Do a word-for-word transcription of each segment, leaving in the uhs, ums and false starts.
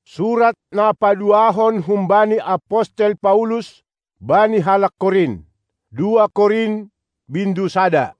Surat na paduahon humbani Apostel Paulus bani halak Korin. Dua Korin bindu sada.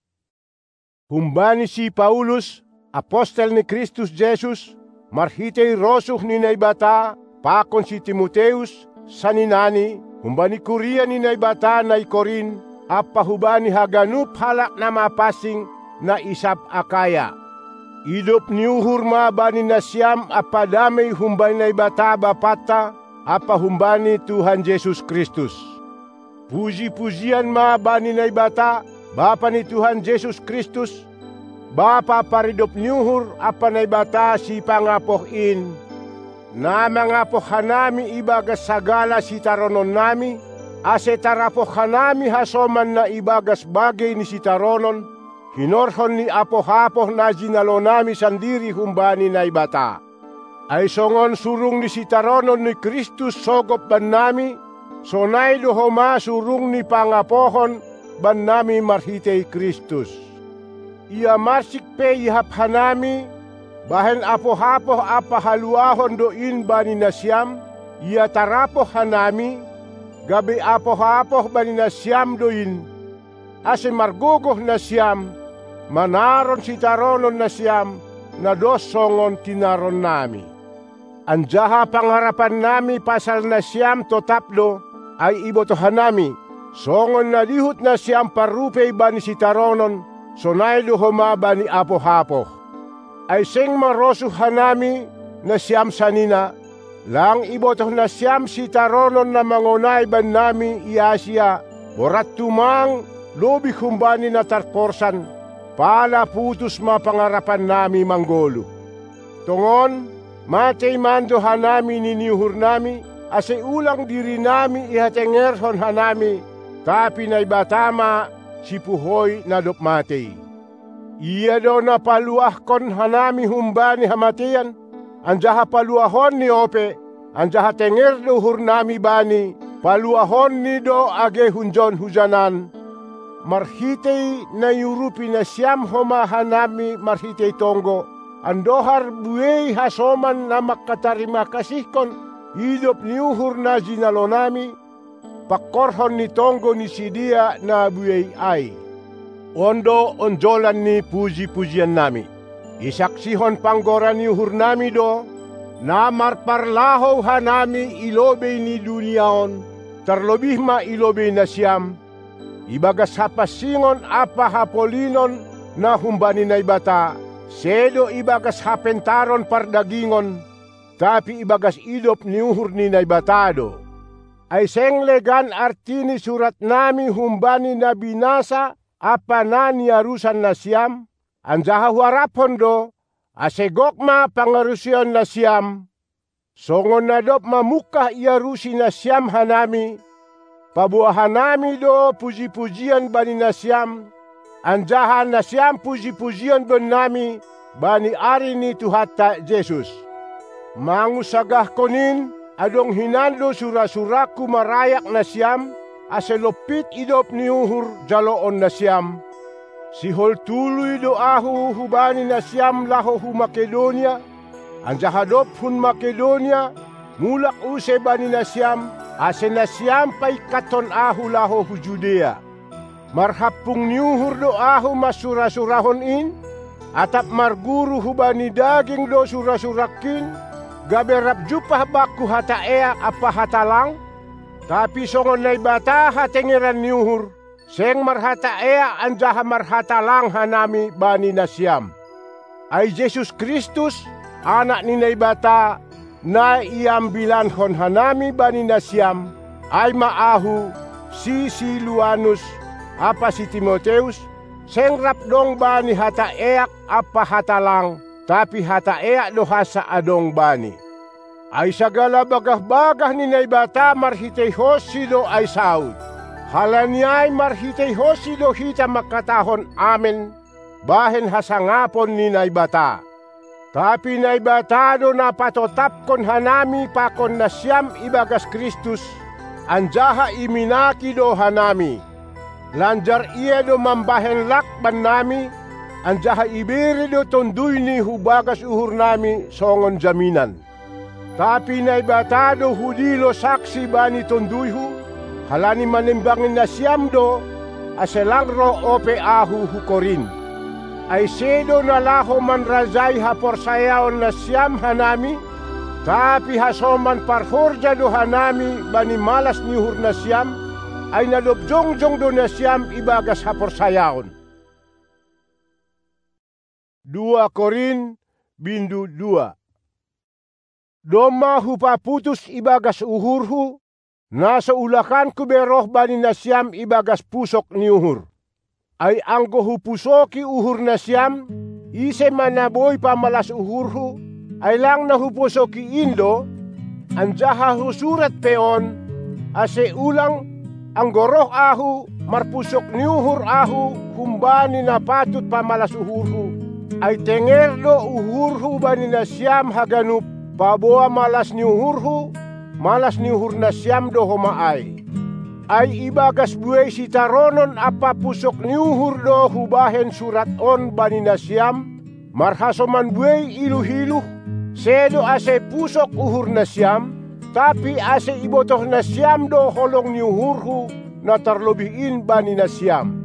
Humbani si Paulus, Apostel ni Kristus Jesus, marhitay rosuh ni naibata, pakon si Timoteus, saninani, humbani Korea ni naibata na Korin, apa hubani haganup halak na mapasing na isap akaya. Idop niuhur ma bani nasyam apa damay humbani na ibata bapata apa humbani Tuhan Yesus Kristus. Puji-pujian ma bani na ibata Bapa ni Tuhan Yesus Kristus, Bapa paridop niuhur apa na ibata si pangapohin. Na mangapoh hanami ibagas sagala si taronon nami, ase tarapoh hanami hasoman na ibagas bagay ni si taronon, hinorhon ni apoh-apoh na ginalo nami sandiri humbani na ibata. Ay songon surung ni si taronon ni Kristus sogop ban nami, sonay dohoma surung ni pangapohon ban nami marhitay Kristus. Ia marsik pe ihap hanami, bahen apoh-apoh apa haluahon doin bani nasyam, ia tarapoh hanami, gabi apoh-apoh bani nasyam doin, ase margogoh nasyam, manaron si taronon na siyam na dosongon tinaron nami. Anjaha pangarapan nami pasal na siyam totaplo ay ibotohan nami. Songon na lihut na siyam parupay bani si taronon, sonay luhoma bani apoh-apoh. Ay seng marosuhan nami na siyam sanina, lang ibotoh na siyam si taronon na mangunay ban nami iasya, borat tumang lobi humbani na tarporsan, pala putus mapangarapan nami manggolo. Tungon, matay mando hanami niniuhur nami, ase ulang diri nami ihatengerhon hanami, tapi na ibatama si puhoy na dopmatay. Iya do na paluahkon hanami humbani hamatian, anjaha paluahon ni ope, anjaha tenger luhur nami bani, paluahon ni do age hunjon hujanan, marhitay na yurupi na siyam homahanami marhitay tonggo, andohar buwey hasoman na makatarima kasihkon, idop niuhur na ginalo nami, pakorhon ni tonggo ni sidia na buwey ay. Ondo onjolan ni puji-pujian nami, isaksihon panggoran niuhur nami do, na marparlaho hanami ilobey ni duniaon, terlebih ma ilobey na siyam, ibagas hapasingon apa hapolinon na humbani na ibata, sedo ibagas hapentaron pardagingon, tapi ibagas idop niuhur ni na ibatado. Ay seng legan artini surat nami humbani na binasa, apa na niarusan na siyam, anjaha huarapon do, asegokma pangarusion na siyam, songon na dop mamukah iarusi na siyam hanami, pabuahan nami do puji-pujian bani nasyam, anjahan nasyam puji-pujian ben nami bani ari ni Tuhata Yesus. Mangusagah konin adong hinando sura-suraku marayak nasyam, ase lopit idop niuhur jaloon nasyam. Sihol tuluy do ahu hubani nasyam laho hu Makedonia, anjaha dop hun Makedonia, mulak use bani nasyam, ase nasyam pay katon ahu laho hu Judea. Marhapung niuhur do ahu masura-surahon in, atap marguru hubani daging do surasurakin, gaberap jupah baku hata ea apa hatalang, tapi songon na ibata hatengeran niuhur, seng marhata ea anjaha marhatalang hanami bani nasyam. Ay Jesus Kristus, anak ni naibata, na iambilanhon hanami bani nasyam, ay maahu si Siluanus apa si Timoteus, seng rapdong bani hata eak apa hatalang, tapi hata eak dohasa adong bani. Ay sagala bagah-bagah ni naibata marhitay hosido ay saud. Halaniay marhitay hosido hita makatahon amen, bahen hasangapon ni naibata. Tapi naibatado na patotapkon hanami pakon na siyam ibagas Kristus, anjaha iminaki do hanami. Lanjar iya do mambahen lakban nami, anjaha ibiri do tonduy ni hubagas uhur nami songon jaminan. Tapi naibatado hudilo saksi bani tonduyhu, halani manimbangin na siyam do, aselangro ope ahu hukorin. Ay sedo na laho man razay haporsayaon na siyam hanami, tapi hasoman parhorja do hanami bani malas nihur na siyam, ay nalobjongjong do na siyam ibagas haporsayaon. Dua Korin bindu dua. Doma hupaputus ibagas uhurhu, nasa ulakan kuberoh bani na siyam ibagas pusok ni uhur. Ay anggo hupusoki uhur na siyam, ise manaboy pamalas uhurhu, ay lang na hupusoki indo, anjaha husurat peon, ase ulang anggoroh ahu, marpusok ni uhur ahu, humbani na patut pamalas uhurhu, ay tengerdo uhurhu bani na siyam haganup, paboa malas ni uhurhu, malas ni uhur na siyam do homaay. Ay ibagas buhay si taronon apa pusok ni uhur do hubahen surat on bani na siyam, marhasoman buhay iluhiluh, sedo ase pusok uhur na siyam, tapi ase ibotoh na siyam do holong ni uhurhu na tarlobihin bani na siyam.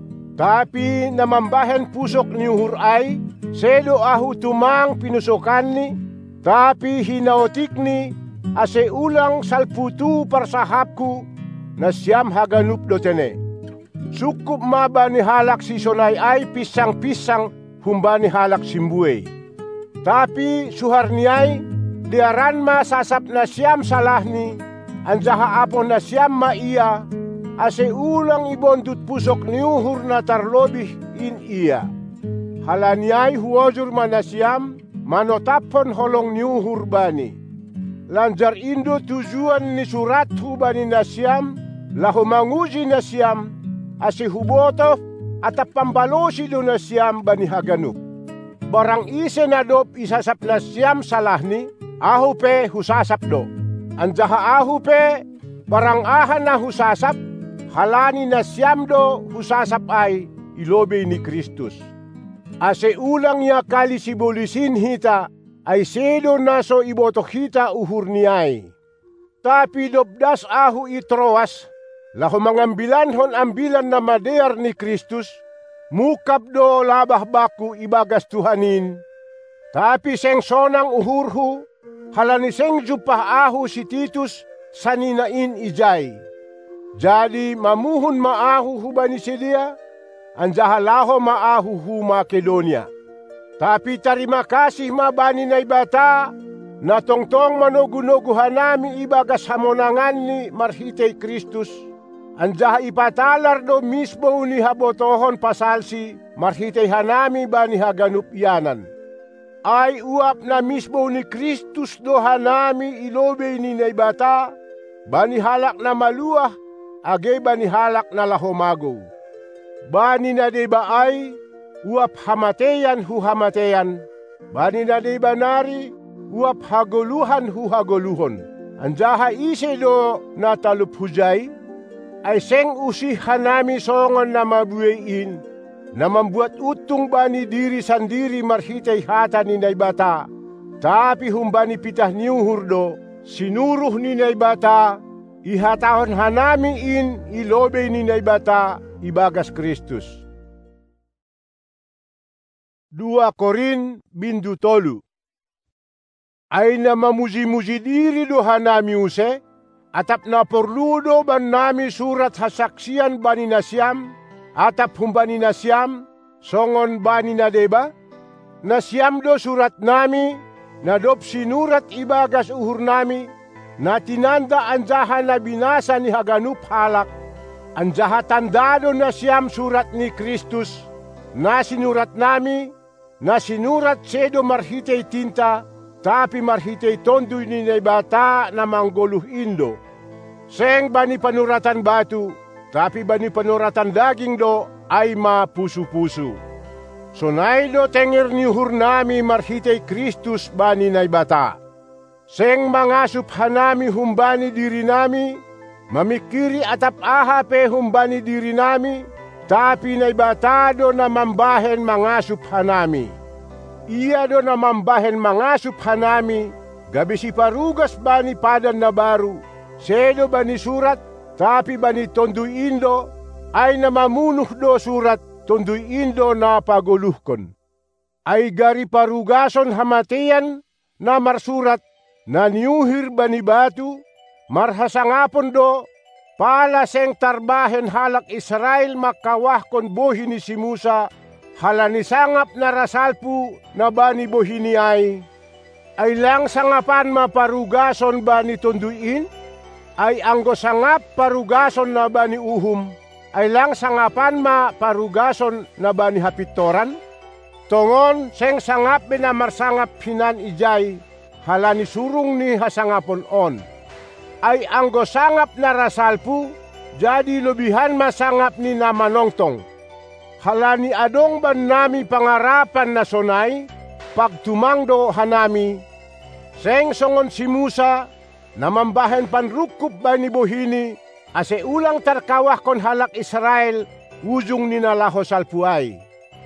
Tapi namambahen pusok ni uhur ay, sedo ahu tumang pinusokan ni, tapi hinaotik ni, ase ulang salputu parsahapku, na siyam haganup do tene. Sukup mabani halak si sonay ay pisang-pisang humbani halak simbuey. Tapi suhar niyay, diaran masasap na siyam salahni, anjaha apon na siyam maiya, ase ulang ibondut pusok ni uhur na tarlobih in iya. Halaniyay huwajur man na siyam, manotapon holong ni uhur bani. Lanjar indo tujuan ni surat hubani na siyam, laho manguji na siyam, ase huboto atap pambalosi do na siyam bani haganup. Barang ise na dop isasap na siyam salahni, ahu pe husasap do. Anjaha ahu pe, barang aha na husasap, halani na siyam do husasap ay ilobe ni Kristus. Ase ulang ya kali sibolisin hita, ay sedo naso ibotok hita uhur niyay. Tapi dobdas ahu itroas, laho mangambilanhon ambilan na madear ni Kristus, mukab do labah baku ibagas Tuhanin. Tapi seng sonang uhurhu, halani seng jupah ahu si Titus saninain ijay. Jadi mamuhun maahu hubani sidia, anjaha laho maahu hu Makedonia. Tapi terima kasih mabani na ibata, na tongtong manogunogu hanami ibagas hamonangan ni marhitay Kristus, anjaha ipatalar do mismo ni habotohon pasalsi marhitay hanami bani haganup yanan. Ay uap na mismo ni Kristus do hanami ilobe ni naibata, bani halak na maluah, agay bani halak na lahomago. Bani na deba ay, uap hamateyan hu hamateyan, bani na deba nari, uap hagoluhan hu hagoluhon. Anjaha ise do na talup hujay, ay seng usih hanami songon na mabuhayin, na membuat utung bani diri sandiri marhitay hata ni naibata, tapi humbani pitah niuhur do, sinuruh ni naibata, ihatahon hanami in ilobe ni naibata, ibagas Kristus. Dua Korin bindu tolu. Ay na mamuji-muji diri do hanami use, atap na porludo ban nami surat hasaksian bani na siyam, atap humbani na siyam, songon bani na deba, na siyam do surat nami, na dop sinurat ibagas uhur nami, na tinanda anjaha na binasa ni haganup halak, anjaha tandado na siyam surat ni Kristus, na sinurat nami, na sinurat sedo marhitay tinta, tapi marhitay tondoy ni naibata na manggoluh indo. Seng bani panuratan batu, tapi bani panuratan daging do ay mapusu-pusu. Sonay do tenger ni uhur nami marhitay Kristus bani naibata. Seng mangasup hanami humbani diri nami, mamikiri atap aha pe humbani diri nami, tapi naibata do na mambahen mangasup hanami. Iya do na mambahen mangasup hanami, gabi si parugas bani padan na baru, sedo bani surat, tapi bani tonduy indo, ay namamunuh do surat, tonduy indo na paguluhkon. Ay gari parugason hamatian na marsurat, na niuhir bani batu, marhasangapon do, pala seng tarbahen halak Israel makawahkon bohini si Musa, halani sangap na rasalpu na bani bohini ay, ay lang sangapan maparugason bani tonduin, ay anggo sangap parugason na bani uhum, ay lang sangapan maparugason na bani hapitoran, tongon seng sangap binamarsangap hinan ijay, halani surung ni hasangapon on. Ay anggo sangap na rasalpu, jadi lebihan masangap ni namanongtong. Halani adong ban nami pangarapan na sonay, pagtumangdo hanami, seng songon si Musa, namambahen panrukup bani bohini, ase ulang tarkawah kon halak Israel, ujung ni nalaho salpuay.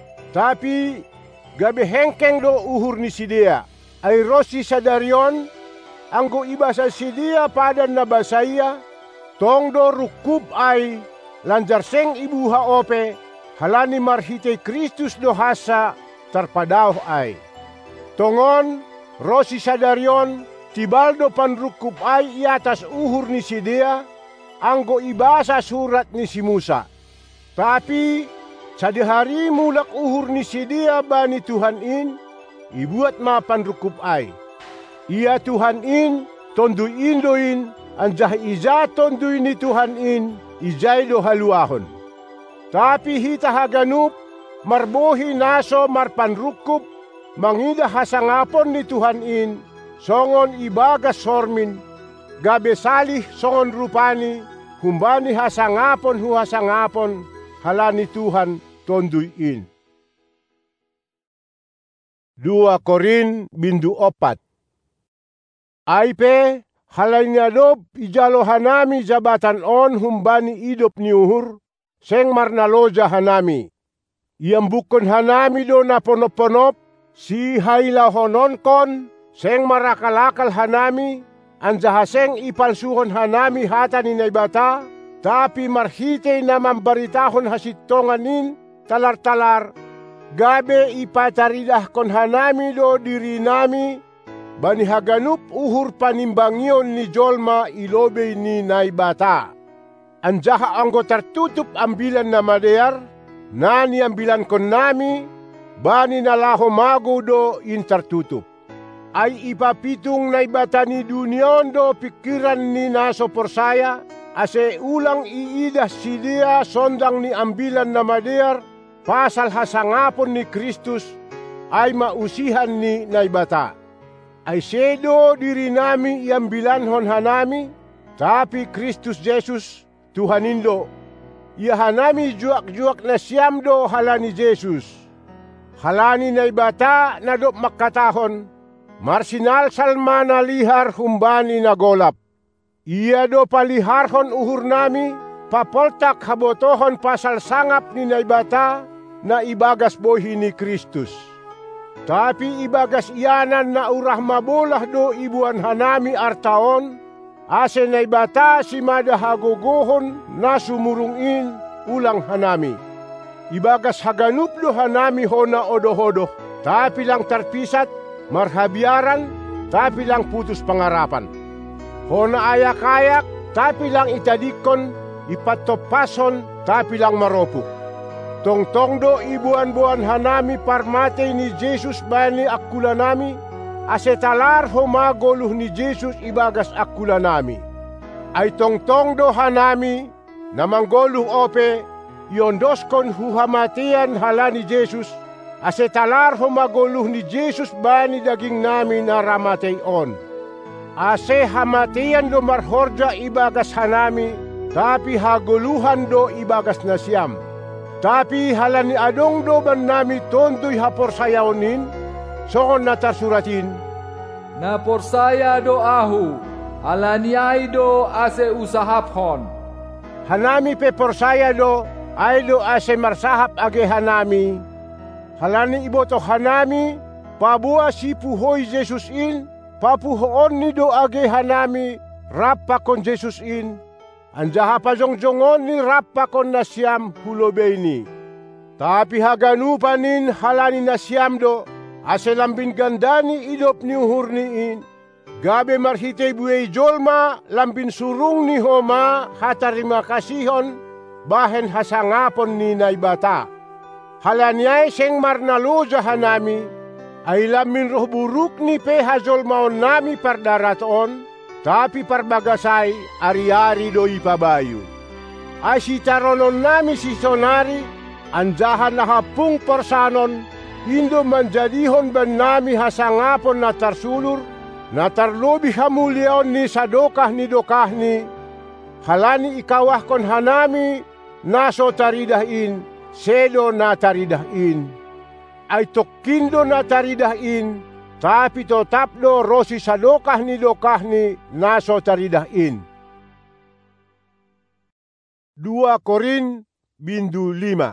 Tapi, gabi hengkeng do uhur ni Sidea, ay rosi sadarion, anggo ibasa Sidea padan na basaya, tong do rukup ay, lanjar seng ibuha ope, halani marhitay Kristus do hasa, tarpadaw ay. Tongon, rosi sadarion, tibaldo panrukup ay iatas uhur ni Sidea, anggo ibasa surat ni si Musa. Tapi, sadihari mulak uhur ni Sidea bani Tuhan in, ibuat mapanrukup ay. Ia Tuhan in, tonduy indoin, anjah ija tonduy ni Tuhan in, ijay do haluahon. Tapi hita haganup, marbohi naso marpanrukup, mangida hasangapon ni Tuhan in, songon ibagas sormin, gabe salih songon rupani, humbani hasangapon hu hasangapon, halani Tuhan tonduy in. Dua Korin bindu opat. Aipe halani adob ijalo hanami jabatan on humbani idop ni uhur, seng marnaloja hanami. Iambukon hanami do na ponop-ponop, si hailahononkon, seng marakalakal hanami, anjaha seng ipalsuhon hanami hata ni naibata, tapi marhitay na mambaritahon hasittonganin, talar-talar, gabe ipataridah kon hanami do diri nami, bani haganup uhur panimbangyon ni jolma ilobe ni naibata. Anjaha anggo tertutup ambilan na madear, nani ambilan kon nami, bani nalaho mago do in tertutup. Ay ipapitung naibata ni dunion do pikiran ni naso porsaya, ase ulang iidah Sidea sondang ni ambilan na madear, pasal hasangapon ni Kristus, ay mausihan ni naibata. Ay sedo diri nami iambilanhon hanami, tapi Kristus Jesus, Tuhanindo, ia hanami juak-juak na siyam do halani Jesus. Halani naibata na do makatahon, marsinal salma na lihar humbani na golap. Ia do paliharhon uhur nami, papoltak habotohon pasal sangap ni naibata na ibagas bohi ni Kristus. Tapi ibagas iyanan na urah mabolah do ibuan hanami artaon, ase naibata si madahagogohon na sumurungin ulang hanami. Ibagas haganup do hanami hona odo-odo, tapi lang terpisat, marhabiaran, tapi lang putus pangarapan. Hona ayak-ayak, tapi lang itadikon, ipatopason, tapi lang maropuk. Tong-tong do ibuan-buan hanami parmatay ni Jesus bani akula nami, ase talar homagoluh ni Jesus ibagas akula nami. Ay tong-tong do hanami, namanggoluh ope, yondoskon huhamatian halani Jesus, ase talar homagoluh ni Jesus bani daging nami na ramatay on. Ase hamatian do marhorja ibagas hanami, tapi hagoluhan do ibagas na siyam. Tapi halani adong do ban nami tondoy haporsayaonin, songon na tarsuratin, na porsaya do ahu, halani ay do ase usahaphon. Hanami pe porsaya do, ay do ase marsahap age hanami. Halani iboto hanami, pabua si puhoy Jesus in, papuhoon ni do age hanami rappa kon Jesus in, anjaha pajongjongon ni rappa kon nasyam hulobeni. Tapi haganupanin halani nasyam do, ase lambin gandani idop ni uhur ni in, gabe marhite buey jolma lambin surung ni homa hatarima kasihon, bahen hasangapon ni naibata. Halanyay seng marnaloja hanami, ay lamin roh buruk ni pe hajolmaon nami pardaraton, tapi parbagasay ari-ari do ipabayo. Ay si taronon nami si sonari, anjahan na hapung porsanon, indo manjadihon ban nami hasangapon na tarsulur, na tarlobi hamulyaon ni sadokah ni dokah ni, halani ikawah kon hanami naso taridahin, sedo na taridahin. Ay tokkindo na taridahin, tapi tetap do rosi sadokah ni dokah ni naso taridahin. Dua Korin bindu lima.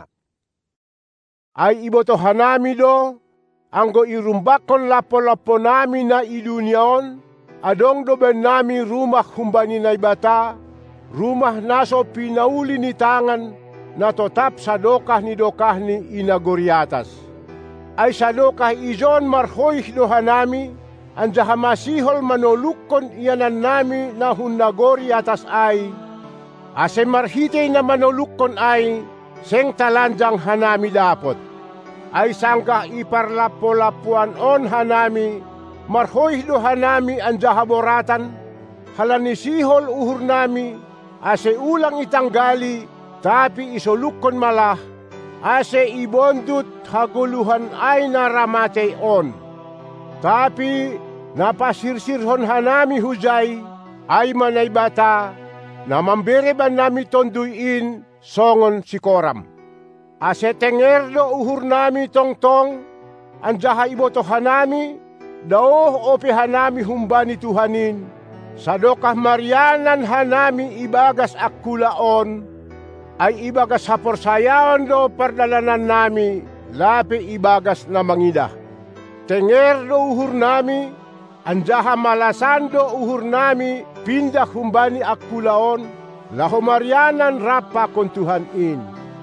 Ay iboto hanami do, anggo irumbakon lapo-lapo nami na idunyaon, adong do ben nami rumah humbani na ibata, rumah naso pinauli ni tangan, na tetap sadokah ni dokah ni inagoriatas. Ay sadokah ijon marhoih do hanami, anjaha masihol manolukon iyanan nami na hunnagori atas ay, ase marhitay na manolukon ay, seng talanjang hanami dapot. Ay sangka iparlapo-lapuan on hanami, marhoih do hanami anjaha boratan, halanisihol uhur nami, ase ulang itanggali, tapi isolukon malah, ase ibondut haguluhan ay naramatay on. Tapi napasirsirhon hanami hujay, ay manay bata, na mambereban nami tonduin songon si Koram. Ase tenger do uhur nami tongtong, anjaha iboto hanami, daoh ope hanami humbani Tuhanin, sadokah marianan hanami ibagas akkulaon, ay ibagas haporsayaon do pardalanan nami, lape ibagas na mangidah. Tenger do uhur nami, anjaha malasan do uhur nami, pindah humbani akkulaon, laho marianan rapa kon Tuhan in.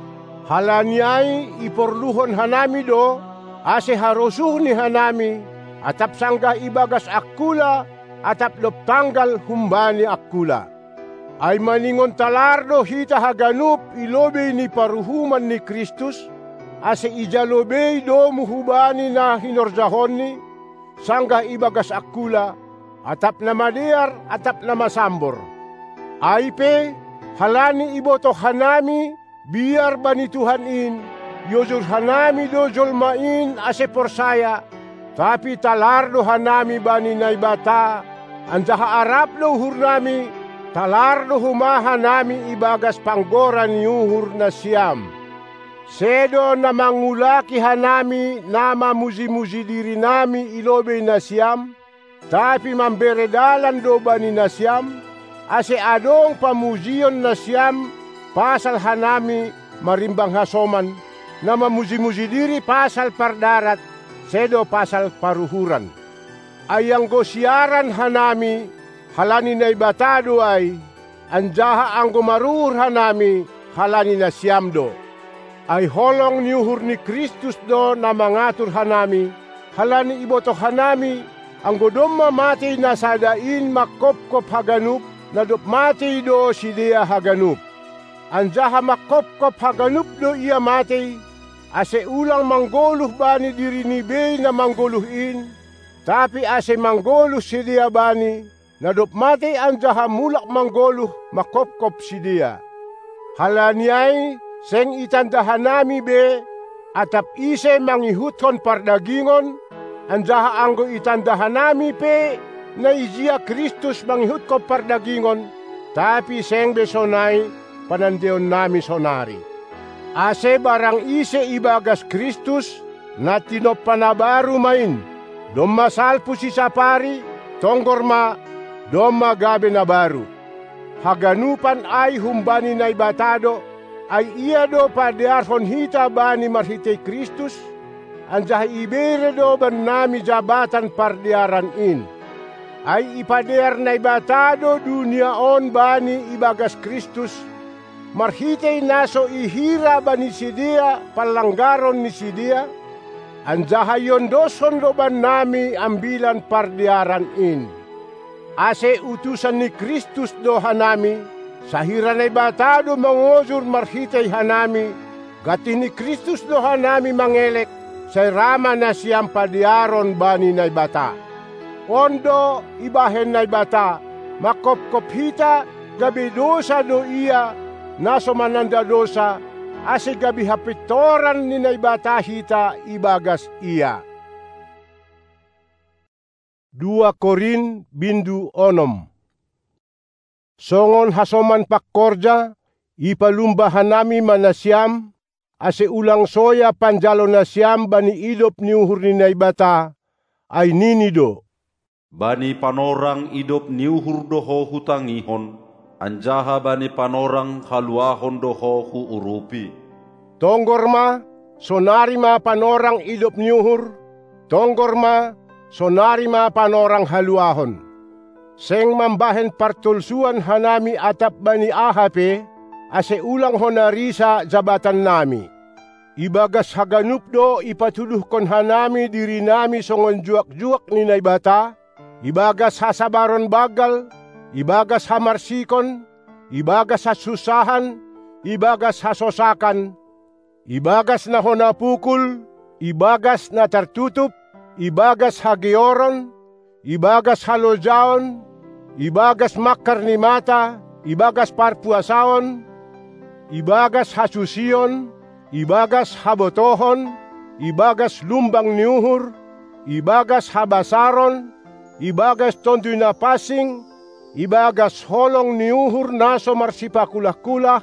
Halanyay iporluhon hanami do, ase harusuh ni hanami, atap sangga ibagas akkula, atap loptanggal humbani akkula. Ay maningon talardo hita haganup ilobe ni paruhuman ni Kristus, ase ijalobe do muhubani na hinorjahon ni, sangga ibagas akkula, atap na madiar, atap na masambor. Ay pe, halani iboto hanami, biar bani Tuhan in, yojur hanami do jolmain ase porsaya, tapi talardo hanami bani naibata, anjaha arap do uhur nami, talardo humaha nami ibagas panggoran yuhur na siyam. Sedo na mangulaki hanami nama muzi-muzi diri nami ilobe na siyam, tapi mamberedalan do bani na siyam, ase adong pamuzion na siyam, pasal hanami marimbang hasoman, na mamuzi-muzi diri pasal pardarat, sedo pasal paruhuran. Ayang go siaran hanami, halani na ibatado ay, anjaha ang gumaruhur hanami, halani na siyamdo. Ay holong niuhur ni Kristus do na mangatur hanami, halani iboto hanami, ang godom mamati na sadain makopkop haganup, na dop mati do si dia haganup. Anjaha makopkop haganup do iya mati, ase ulang manggoluh bani diri ni bey na manggoluhin, tapi ase manggoluh si dia bani, na dop mati anjaha mulak manggoluh makopkop si dia. Halanyay, seng itandahan nami be, atap ise mangihutkon pardagingon, anjaha anggo itandahan nami pe, na ijia Kristus mangihutkon pardagingon, tapi seng besonay, panandeon nami sonari. Ase barang ise ibagas Kristus, na tinopanabaru main, domma salpu si sapari, tonggorma, domma gabe na baru. Haganupan ay humbani na ibatado, ay iya do padearhon hita bani marhite Kristus, anjaha ibere do ban nami jabatan pardiaran in. ay ipader na ibatado dunia on bani ibagas Kristus, marhitay naso ihira bani sidia palanggaron ni sidia, anjaha yondoson loban nami ambilan pardiaran in. Ase utusan ni Kristus do hanami, sahira na ibatado mangozur marhitay hanami, gati ni Kristus do hanami mangelek, say rama na siyang padiaron bani na ibata. Ondo ibahen na ibata, makopkophita gabi dosa do iya, naso mananda dosa, ase gabi hapitoran ni na ibata hita ibagas iya. Dua Korin bindu onom. Songon hasoman pakkorja, ipalumbahan nami manasyam, ase ulang soya panjalo na siyam bani idop ni uhur ni naibata, ay ninido. Bani panorang idop ni uhur doho hutangihon, anjaha bani panorang haluahon doho hu urupi. Tonggorma, sonari ma panorang idop ni uhur, tonggorma, sonari ma panorang haluahon. Seng mambahen partulsuan hanami atap bani ahape, ase ulang honarisa jabatan nami. Ibagas haganup do ipatuduh kon hanami diri nami songon juak-juak ni naibata, ibagas hasabaron bagal, ibagas hamarsikon, ibagas hasusahan, ibagas hasosakan, ibagas na honapukul, ibagas na tertutup, ibagas hagioron, ibagas halojaon, ibagas makar ni mata, ibagas parpuasaon, ibagas hasusion, ibagas habotohon, ibagas lumbang niuhur, ibagas habasaron, ibagas tontoy na pasing, ibagas holong niuhur naso marsipakulah-kulah,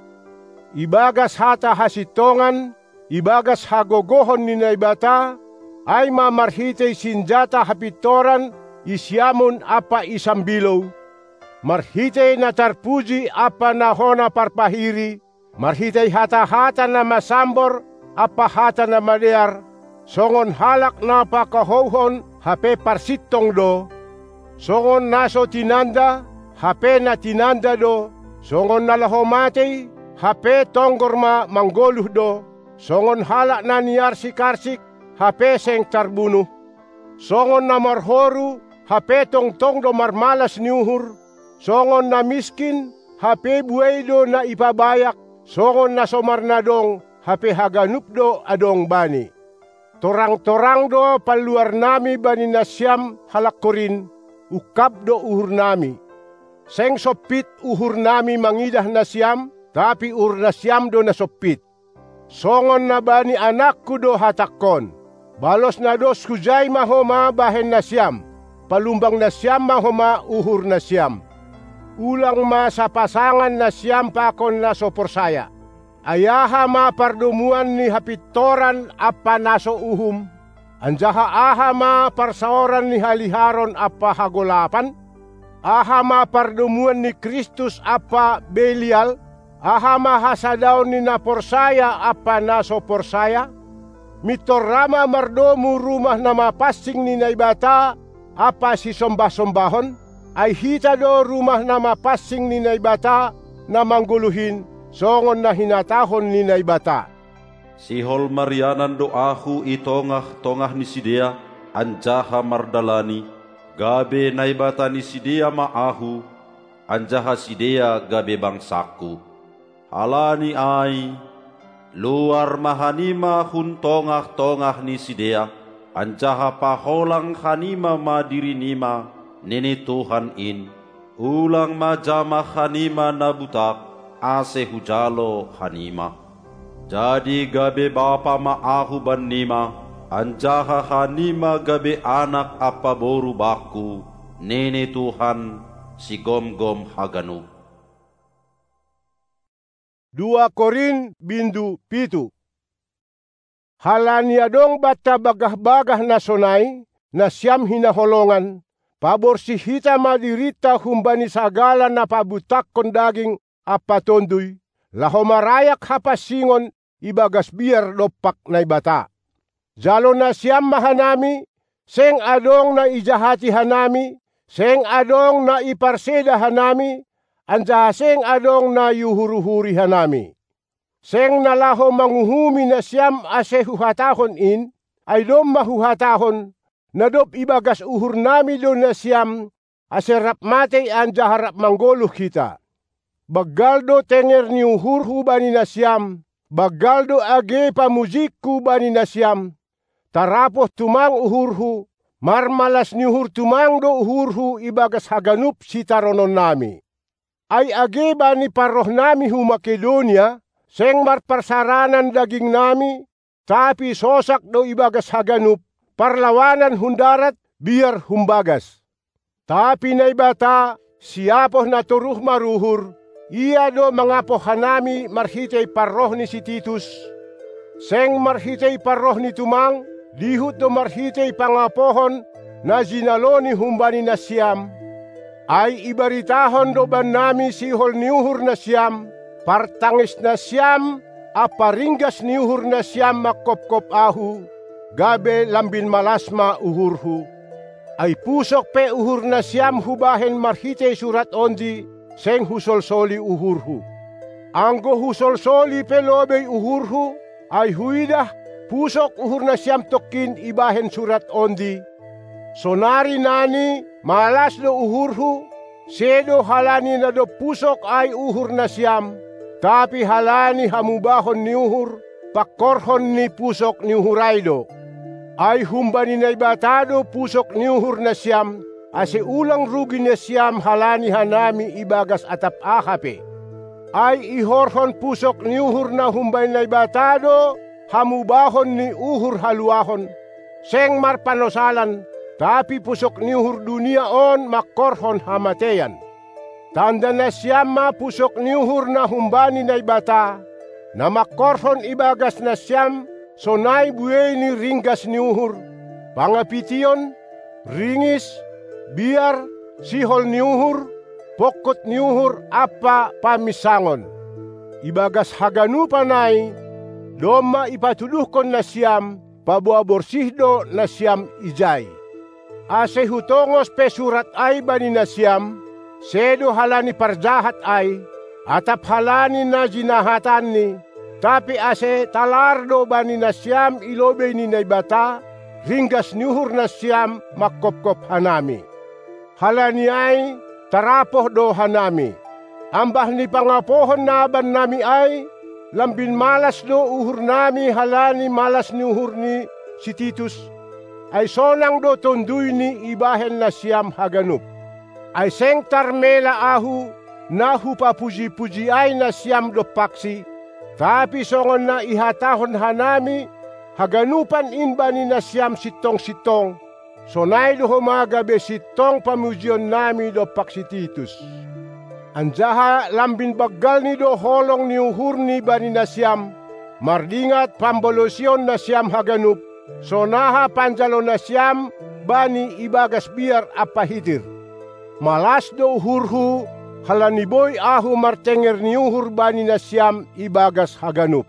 ibagas hata hasitongan, ibagas hagogohon ni naibata, ay mamarhitay sinjata hapitoran isyamun apa isambilow, marhitay na tarpuji apa nahona parpahiri, marhitay hata-hata na masambor apa hata na maliar, songon halak na pakahohon hape parsitong do, songon naso tinanda hape na tinanda do, songon nalahomatay hape tonggorma manggoluh do, songon halak na niarsik-arsik hape seng tarbunuh, songon na marhoru hape tong-tong do marmalas niuhur, songon na miskin hape buhay do na ipabayak, songon na somarnadong hape haganup do adong bani. Torang-torang do paluar nami bani nasyam halak Korin, ukab do uhur nami. Seng sopit uhur nami mangidah nasyam, tapi uhur nasyam do nasopit. Songon na bani anakku do hatakon, balos na dos hujay mahoma bahen nasyam, palumbang nasyam mahoma uhur nasyam. Ulang ma sa pasangan nasyam pakon na soporsaya. Ayaha ma pardumuan ni hapitoran apa naso uhum, anjaha aha ma parsaoran ni haliharon apa hagolapan, aha ma pardumuan ni Kristus apa Belial, aha ma hasadaw ni naporsaya apa naso porsaya, mitorama mardomu rumah na mapasing ni naibata apa si sombah-sombahon, ay hita do rumah na mapasing ni naibata na mangguluhin, songon na hinatahon ni naibata. Sihol marianan doahu itongah-tongah ni sidea, anjaha mardalani, gabe naibata ni sidea maahu, anjaha sidea gabe bangsaku. Alani ay, luar mahanima hun tongah-tongah ni sidea, anjaha paholang hanima madiri nima, nini Tuhan in, ulang majama hanima nabutak, ase hujalo hanima. Jadi gabe bapa maahu banima, anjaha hanima gabe anak apa boru baku, nene Tuhan si gom-gom haganu. Dua Korin bindu pitu. Halaniadong bata bagah-bagah na sonay, na siyam hinaholongan, pabor si hita madirita humbani sagala na pabutak kon daging apatondoy, lahomarayak hapasingon ibagas biar lopak na ibata. Jalo na siyam mahanami, seng adong na ijahati hanami, Seng adong na iparseda hanami, anja seng adong na yuhuruhuri hanami. Seng nalaho manguhumi na siyam ase huhatahon in, ay dom mahuhatahon, na dop ibagas uhur nami do na siyam, ase rap matay anja harap manggoluh kita. Baggaldo tenger ni uhurhu bani na siyam, baggaldo age pamujikku bani na siyam, tarapoh tumang uhurhu, marmalas ni uhur tumang do uhurhu ibagas haganup si taronon nami. Ay age bani paroh nami hu Makedonia, seng marparsaranan daging nami, tapi sosak do ibagas haganup, parlawanan hundarat biar humbagas. Tapi naibata, siapoh na turuh maruhur, iya do mangapoh hanami marhitay paroh ni si Titus. Seng marhitay paroh ni tumang, dihut do marhitay pangapohon na zinaloni humbani na siyam. Ay ibaritahon do ban nami sihol niuhur na siyam, partangis na siyam, aparinggas niuhur na siyam makopkop ahu, gabe lambin malasma uhurhu. Ay pusok pe uhur na siyam hubahen marhite surat ondi, seng husolsoli uhurhu. Anggo husolsoli pe lobey uhurhu, ay huidah pusok uhur na siyam tokin ibahen surat ondi. Sonari nani malas do uhurhu, sedo halani na do pusok ay uhur na siyam, tapi halani hamubahon ni uhur, pakorhon ni pusok ni uhuraydo. Ay humbani na ibatado pusok ni uhur na siyam, ase ulang rugi na siyam halani hanami ibagas atap akape. Ay ihorhon pusok ni uhur na humbani na ibatado, hamubahon ni uhur haluahon, seng marpanosalan, tapi pusok ni uhur dunia on makorhon hamateyan. Tanda na siyam ma pusok ni uhur na humbani na ibata, na makorhon ibagas na siyam, sonay buhay ni ringgas ni uhur, pangapitiyon, ringis, biar, sihol ni uhur, pokot ni uhur, apa pamisangon. Ibagas haganupan ay, doma ipatuduhkon na siyam, pabuaborsihdo na siyam ijay. Ase hutongos pe surat ay bani na siyam, sedo halani parjahat ay, atap halani na jinahatan ni, tapi ase talardo bani na siyam ilobey ni naibata, ringgas niuhur na siyam makopkop hanami. Halani ay tarapoh do hanami. Ambah ni pangapohon na ban nami ay, lambin malas do uhur nami halani malas ni uhur ni si Titus. Ay sonang do tonduy ni ibahen na siyam haganup. Ay seng tarmela ahu, na hupapuji-puji ay na siyam do paksi, tapi songon na ihatahon hanami, haganupan inbani na siyam sitong-sitong, sonay do humagabe sitong pamujion nami do paksi Titus. Anjaha lambin baggal ni do holong ni uhur ni bani na siyam, mardingat pambolosyon na siyam haganup, sonaha panjalo na siyam bani ibagas biar apahitir. Malas do uhurhu, halaniboy ahu martenger ni uhur bani na siyam ibagas haganup.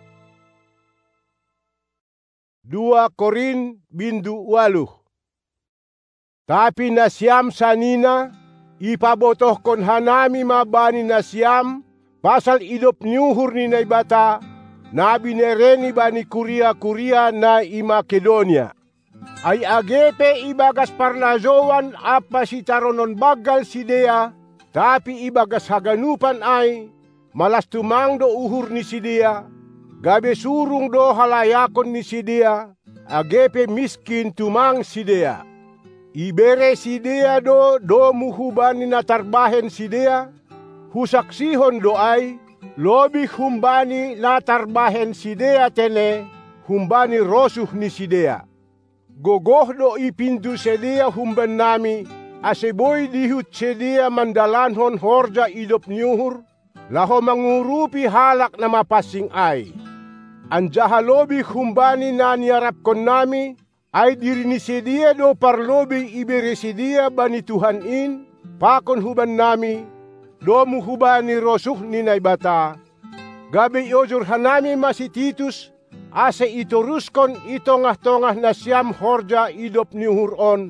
Dua Korin bindu waluh. Tapi na siyam sanina, ipabotohkon hanami mabani na siyam, pasal idop ni uhur ni naibata, na binereni bani kuria-kuria na i Makedonia. Ay agepe ibagas parlazowan apa si taronon bagal si Dea, tapi ibagas haganupan ay, malas tumang do uhur ni si Dea, gabe surung do halayakon ni si Dea, agepe miskin tumang si Dea. Ibere si Dea do do muhubani na tarbahen si Dea, husaksihon do ay, lobi humbani na tarbahen si Dea tene, humbani rosuh ni si Dea. Gogoh do ipindu sedia humban nami, aseboy dihut sedia mandalanhon horja idop niuhur, laho mangurupi halak na mapasing ay. Anjaha lobi humbani na niarapkon nami, ay diri ni sedia do parlobi ibere sedia bani Tuhan in, pakon huban nami, do muhubani rosuh ni naibata. Gabi ojur hanami masi Titus, ase ituruskon itongah-tongah na siyam horja idop ni huron,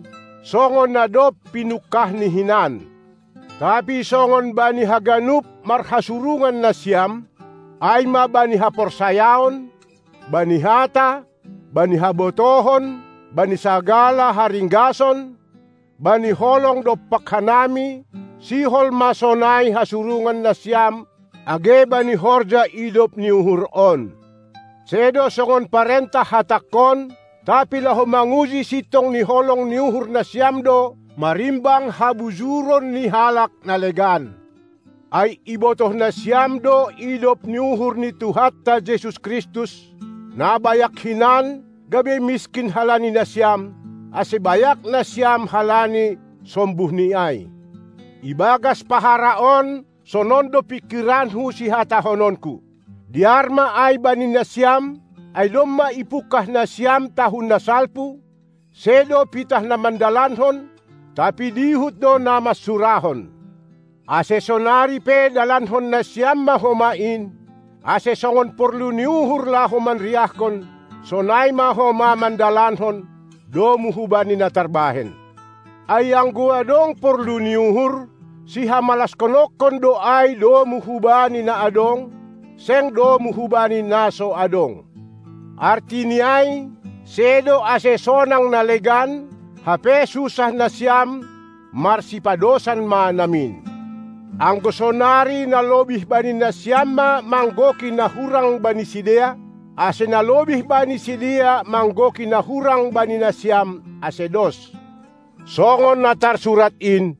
songon nadop pinukah ni hinan. Tapi songon bani haganup marhasurungan na siyam, ay ma bani haporsayaon, bani hata, bani habotohon, bani sagala haringgason, bani holong do pakhanami, sihol masonay hasurungan na siyam, age bani horja idop ni uhuron. Sedo songon parenta hatakon, tapi laho manguji sitong ni holong ni uhur na siyam do, marimbang habuzuron ni halak na legan. Ay ibotoh na siyam do idop ni uhur ni Tuhat ta Jesus Kristus, na bayak hinan, gabi miskin halani na siyam, ase bayak na siyam halani sombuh ni ay. Ibagas paharaon, sonondo pikiranhu si hatahononku. Diarma ay bani na siyam, ay lomma ipukah na siyam tahun na salpu, sedo pitah na mandalanhon, tapi dihut do na masurahon. Ase sonari pe dalanhon na siyam mahomain, ase songon porlu niuhur laho manriahkon, sonay maho mamandalanhon, do muhubani na tarbahen. Ayang gua dong porlu niuhur, si hamalas konokon do ay do muhubani na adong, seng do muhubani naso adong. Arti ni ay, sedo ase sonang nalegan, hape susah na siyam, marsipadosan ma namin. Ang gosonari na lobih bani na siyam ma manggoki na hurang bani sidea, ase na lobih bani sidea manggoki na hurang bani na siyam ase dos. Songon na tarsurat in,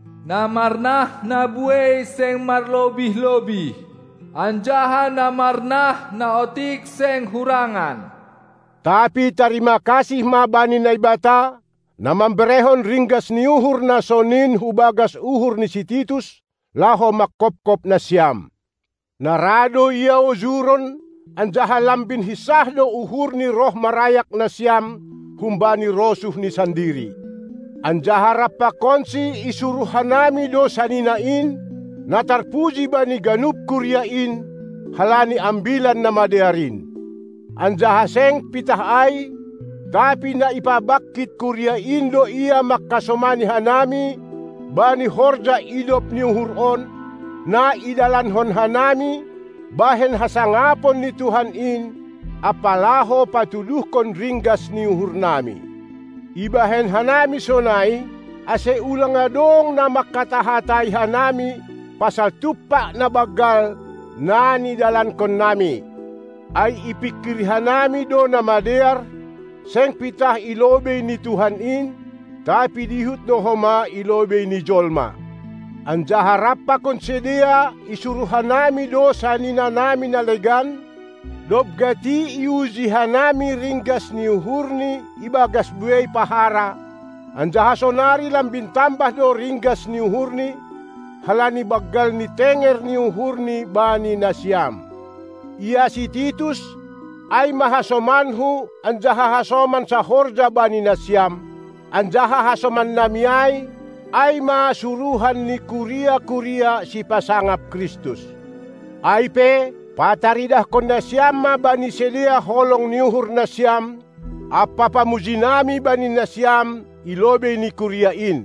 namarnah na buhay seng marlobih-lobih, anjaha na marnah na otik seng hurangan. Tapi terima kasih ma bani na ibata, na mamberehon ringgas ni uhur na sonin hubagas uhur ni si Titus, laho makopkop na siyam. Narado iya uzuron, anjaha lambin hisahdo uhur ni roh marayak na siyam, humbani rosuh ni sandiri. Anjaha rapakonsi isuruhanami do saninain, natarpuji bani ganup kuryain, halani ambilan na madearin. Anjaha seng pitah ay, tapi na ipabakit kuryain do iya makasomani hanami, bani horja idop ni uhuron, na idalanhon hanami, bahen hasangapon ni Tuhan in, apalaho patuluhkon ringgas ni uhur nami. Ibahen hanami sonay, ase ulang adong na makatahatay hanami, pasal tupak na bagal na nidalan kon nami. Ay ipikirihan nami do na madear, seng pitah ilobey ni Tuhan in, tapi dihut do homa ilobey ni jolma. Anjaha rapa konsedia isuruhan nami do sa nina nami na legan, dobgati iuzihan nami ringgas ni uhurni ibagas buhay pahara. Anjaha sonari lambin tambah do ringgas ni uhurni, halani bagal ni tenger ni uhurni bani na siyam. Ia si Titus ay mahasomanhu, anjaha hasoman sa horja bani na siyam, anjaha hasoman namiyay ay masuruhan ni kuria-kuria si pasangap Kristus. Ay pe, pataridah kon na siyam ma bani selia holong niuhur na siyam, apa pamuzinami bani na siyam ilobey ni kuriain.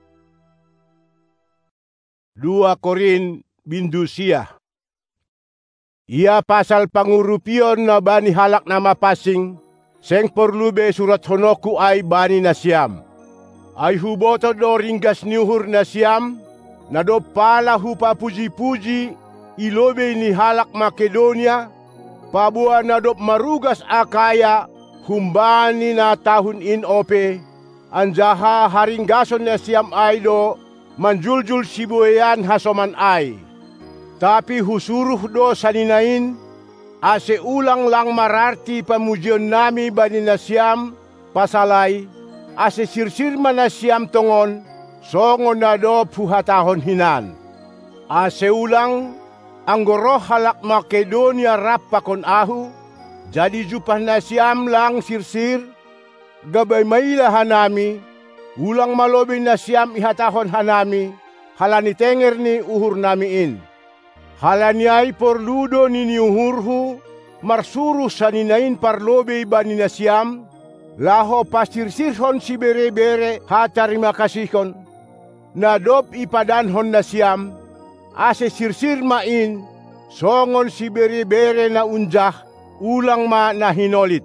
Dua Korin bindusia. Ia pasal pangurupion na bani halak na mapasing, seng porlube surat honoku ay bani na siyam. Ay huboto do ringgas niuhur na siyam, na do pala hupa puji-puji, ilobe ni halak Makedonia, pabua na do marugas Akaya, humbani na tahun in ope, anjaha haringgason na siyam ay do, manjuljul sibuyan hasoman ay. Tapi husuruh do saninain, ase ulang lang mararti pamujion nami bani na siyam, pasalay, ase sirsir man na siyam tongon, songon na do puhatahon hinan. Ase ulang, ang goroh halak Makedonia rapakon ahu, jadi jupah na siyam lang sirsir, gabay maila hanami, ulang malobin na siyam ihatahon hanami, halani tenger ni uhur namiin. Halani ay porludo ni niuhurhu, marsuru sa ninain parlobe bani na siyam, laho pasirsirhon si bere-bere ha tarima kasihon, nadop ipadanhon na siyam, ase sirsir main, songon si bere-bere na unjah, ulang ma na hinolit.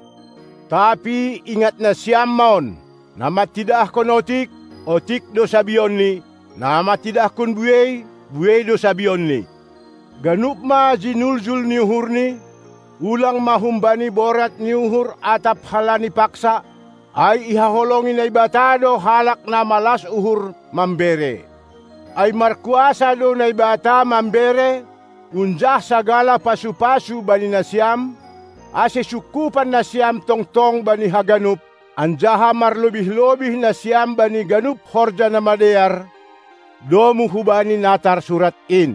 Tapi ingat na siyam maon, na matidah kon otik, otik do sabion ni, na matidah kon buey, buey do sabion ni. Ganup ma jinulzul ni uhur ni, ulang mahumbani borat ni uhur atap halani paksa, ay ihaholongin ay batado halak na malas uhur mambere. Ay markuasa do na bata mambere, unjah sagala pasu-pasu bani na siyam, ase sukupan na siyam tongtong bani haganup, anjaha marlobih-lobih na siyam bani ganup horja na madear, domu hubani natar surat in.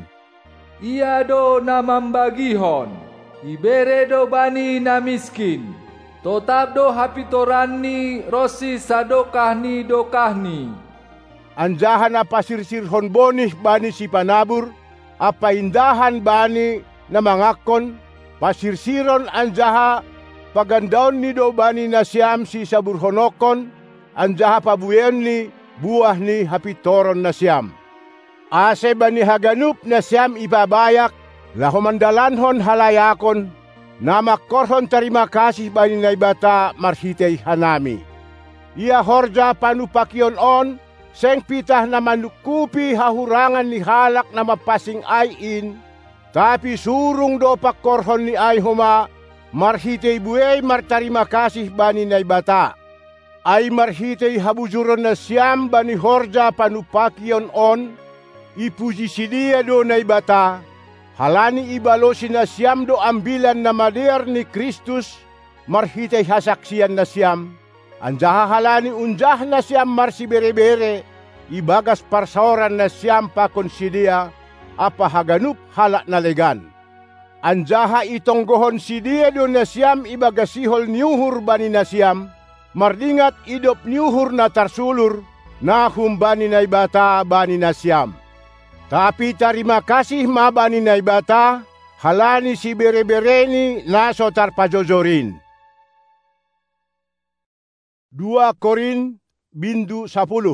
Ia do na mambagihon, ibere do bani na miskin, totap do hapitorani rosi sadokahni dokahni. Anjaha na pasirsirhon bonih bani si panabur, apaindahan bani na mangakon, pasirsiron anjaha pagandaon ni do bani na siyam si saburhonokon, anjaha pabuyen ni buah ni hapitoron na siyam. Ase bani haganup na siyam ipabayak, lahomandalanhon halayakon, na makorhon tarima kasih bani na ibata marhitay hanami. Ia horja panupakyon on, seng pitah na manukupi hahurangan ni halak na mapasing ayin, tapi surung do pakorhon ni ay huma, marhitay buey martarima kasih bani na ibata. Ay marhitay habujuron na siyam bani horja panupakyon on, ipuji sidia do na ibata, halani ibalosi na siyam do ambilan na madear ni Kristus, marhitay hasaksian na siyam, anjaha halani unjah na siyam marsi bere-bere, ibagas parsaoran na siyam pakon sidia, apa haganup halak na legan. Anjaha itonggohon sidia do na siyam ibagasihol niuhur bani na siyam, mardingat idop niuhur na tarsulur, na humbani na ibata bani na siyam. Tapi tarima kasih ma bani na ibata, halani si bere-bereni na sotar pajojorin. Dua Korin bindu sapuluh.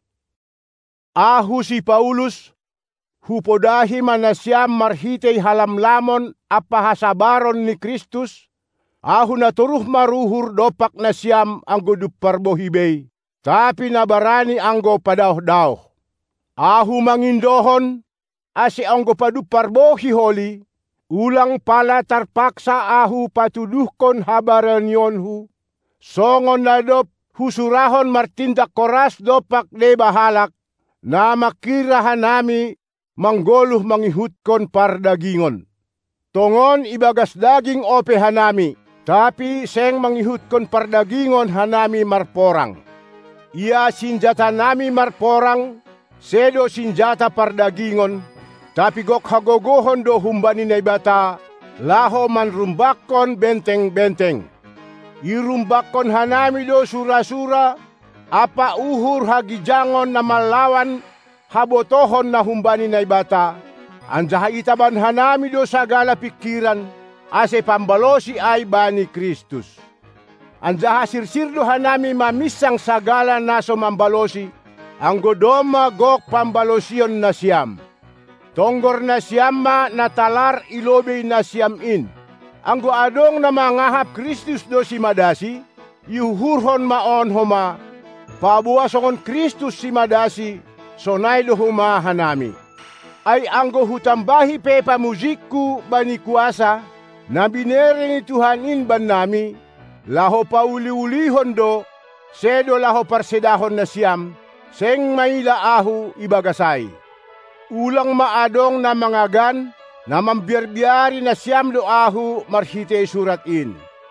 Ahu si Paulus, hupodahi manasyam marhitay halamlamon apa hasabaron ni Kristus, ahu naturuh maruhur dopak na siyam anggo duparbohibay, tapi nabarani anggo padauh-dauh. Ahu mangindohon, asi anggo paduparbohi holi, ulang pala tarpaksa ahu patuduhkon habaranyonhu, songon nadop husurahon martindak koras dopak de bahalak, na makirahan nami manggoluh mangihutkon pardagingon. Tongon ibagas daging ope hanami, tapi seng mangihutkon pardagingon hanami marporang. Ia sinjata nami marporang, sedo sinjata pardagingon, tapi gok hagogohon do humbani na ibata, laho manrumbakon benteng-benteng. Irumbakon hanami do sura-sura, apa uhur hagijangon na malawan habotohon na humbani na ibata, anjaha itaban hanami do sagala pikiran, ase pambalosi ay bani Kristus. Anjaha sirsirdo hanami mamisang sagala naso mambalosi, anggo doma gok pambalosion na siyam. Tonggor na siyam ma natalar ilobey na siyam in. Anggo adong na mangahap Kristus do si madasi, iuhurhon maon homa, pabuasongon Kristus si madasi, sonay do huma hanami. Ay anggo hutambahi pe pamuzikku bani kuasa, na binere ni Tuhan in ban nami, laho pauli-ulihon do, sedo laho parsedahon na siyam, seng maila ahu ibagasay. Ulang maadong na mangagan, na mambiar-biari na siyam do ahu marhite surat in.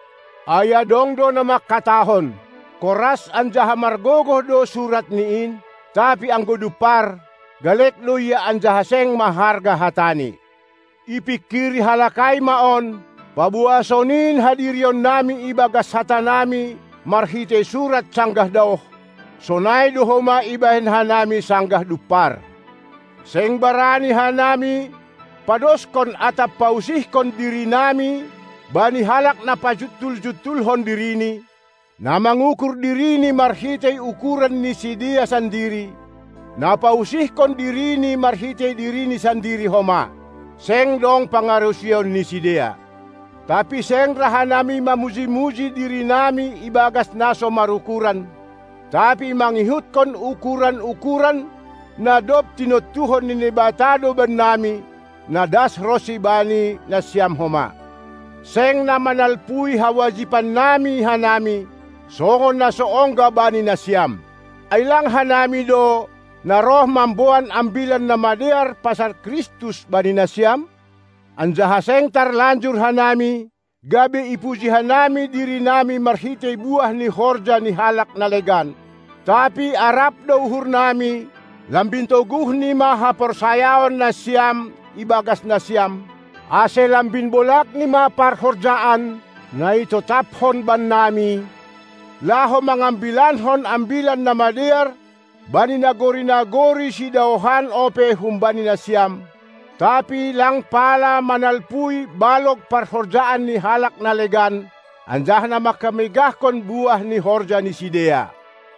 Ayadong do na makatahon, koras anjaha margogoh do surat ni in, tapi anggo dupar, galek luya anjaha seng maharga hatani. Ipikiri halakay maon, pabuasonin hadirion nami ibagas hatanami, marhite surat sanggah daoh, sonay dohoma ibahin hanami sanggah dupar. Seng barani hanami, padoskon atap pausihkon diri nami, bani halak na pajutul-jutulhon dirini, na mangukur diri ni marhitay ukuran ni sidia sandiri, na pausihkon diri ni marhitay diri ni sandiri homa, seng dong pangarusyon ni sidia. Tapi seng raha nami mamuji-muji diri nami ibagas naso marukuran, tapi mangihutkon ukuran-ukuran na dop tinutuhon ni nebatado ban nami, na das rosi bani na siyam homa. Seng na manalpui hawajipan nami hanami, songon na soongga bani na siyam. Ailang hanami do, na roh mambuan ambilan na madear pasar Kristus bani na siyam. Anjaha seng tarlanjur hanami, gabi ipuji hanami diri nami marhitay buah ni horja ni halak na legan. Tapi arap do uhur nami, lambin toguh ni maha persayaon na siyam, ibagas na siyam. Ase lambin bolak ni maha parhorjaan, na itotaphon ban nami. Laho mangambilanhon ambilan na madear, bani nagori-nagori si dauhan ope humbani na siyam. Tapi lang pala manalpui balog parhorjaan ni halak na legan, anjah na makamigahkon buah ni horja ni sidea.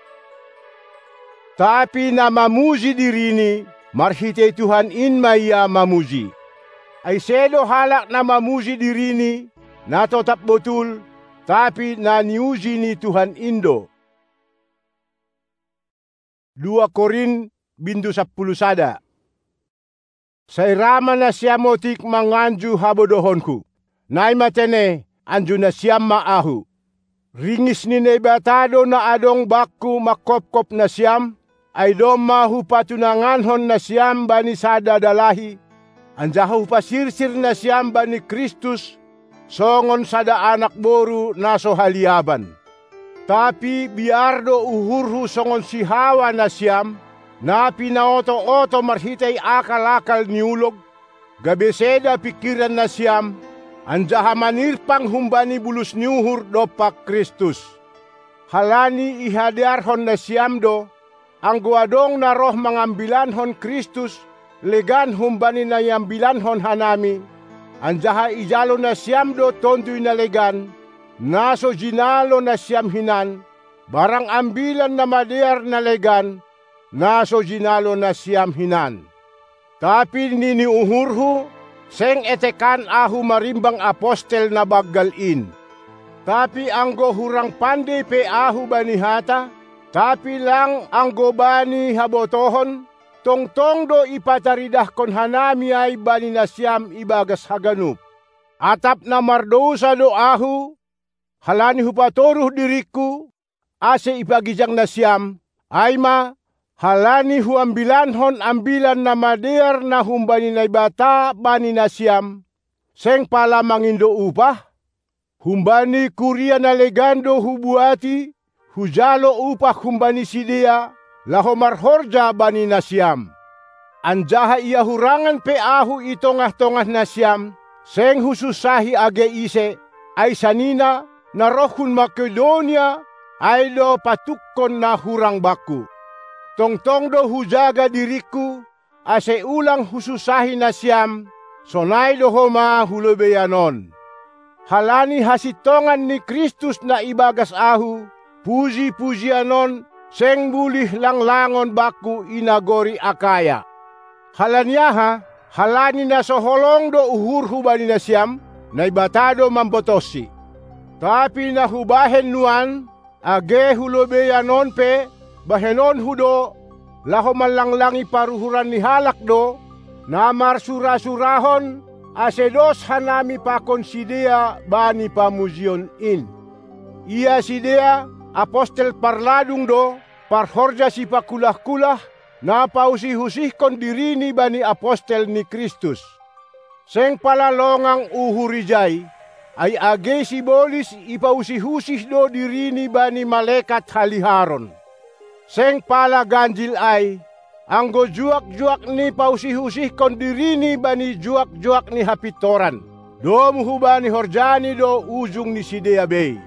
Tapi na mamuji dirini, marhitay Tuhan in maya mamuji. Ay sedo halak na mamuji dirini, na totap betul, tapi na niuji ni Tuhan indo. Dua Korin bindu sapuluh sada. Sairama na siya motik manganju habodohonku. Nay matene, anju na siyam maahu. Ringis ni nebatado na adong bakku makop-kop na siyam, ay dom mahu patunanganhon na siyam bani sada dalahi, anjahu pasirsir na siyam bani Kristus, songon sada anak boru naso haliaban. Tapi biardo uhurhu songon si Hawa na siyam, na pinaoto-oto marhitay akal-akal niulog, gabeseda pikiran na siyam, anjaha manirpang humbani bulus niuhur do pa Kristus. Halani ihadiarhon na siyam do, ang guadong na roh mangambilanhon Kristus, legan humbani na yambilanhon hanami, anjaha ijalo na siyam do tondoy na legan, naso jinalo na siyam hinan, barang ambilan na madear na legan, naso jinalo na siyam hinan. Tapi niniuhurhu, seng etekan ahu marimbang apostel na baggalin. Tapi anggo hurang pandai pe ahu banihata, tapi lang anggo bani habotohon, tongtong do ipataridahkon hanami ay bani na siyam ibagas haganup. Atap na mardosa do ahu, halani hupatoruh diriku, ase ipagijang na siyam, ay ma, halani huambilanhon ambilan na madear na humbani na bata bani na siyam, seng pala mangindo upah, humbani kuria na legando hubuati, hujalo upah humbani sidea, laho marhorja bani na siyam. Anjaha iya hurangan pe ahu itongah-tongah na siyam, seng hususahi age ise, ay sanina na rohun Makedonia, ay do patukkon na hurang baku. Tongtong do hujaga diriku, ase ulang hususahi na siyam, sonay do homa hulobeyanon. Halani hasitongan ni Kristus na ibagas ahu, puji-pujianon, seng bulih lang-langon baku inagori Akaya. Halaniaha, halani na soholong do uhurhu bani na siyam, na ibatado mambotosi. Tapi na hubahen nuan, age hulobeyanon pe, bahenon hudo, laho malanglangi paruhuran ni halak do, na marsura-surahon, asedos hanami pakon sidea bani pamuzion in. Ia sidea, apostel parladung do, parhorja si pakulah-kulah, na pausih-usihkon dirini bani apostel ni Kristus. Seng palalongang uhurijay, ay age si bolis ipausih-usih do dirini bani malaikat haliharon. Seng pala ganjil ay, anggo juak-juak ni pausih-usihkon dirini bani juak-juak ni hapitoran. Do muhubani horjani do ujung ni sidea bay.